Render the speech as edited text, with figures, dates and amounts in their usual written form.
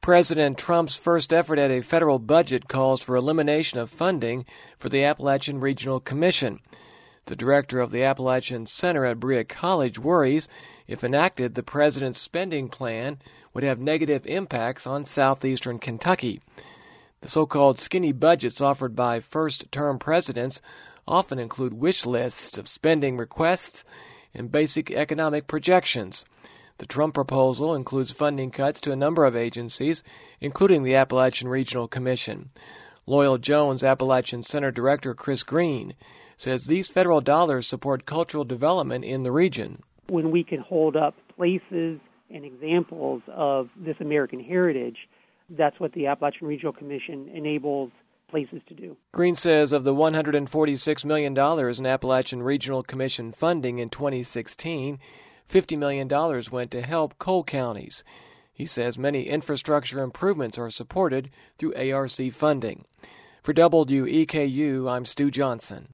President Trump's first effort at a federal budget calls for elimination of funding for the Appalachian Regional Commission. The director of the Appalachian Center at Berea College worries if enacted, the president's spending plan would have negative impacts on southeastern Kentucky. The so-called skinny budgets offered by first-term presidents often include wish lists of spending requests and basic economic projections. The Trump proposal includes funding cuts to a number of agencies, including the Appalachian Regional Commission. Loyal Jones Appalachian Center Director Chris Green says these federal dollars support cultural development in the region. When we can hold up places and examples of this American heritage, that's what the Appalachian Regional Commission enables places to do. Green says of the $146 million in Appalachian Regional Commission funding in 2016, $50 million went to help coal counties. He says many infrastructure improvements are supported through ARC funding. For WEKU, I'm Stu Johnson.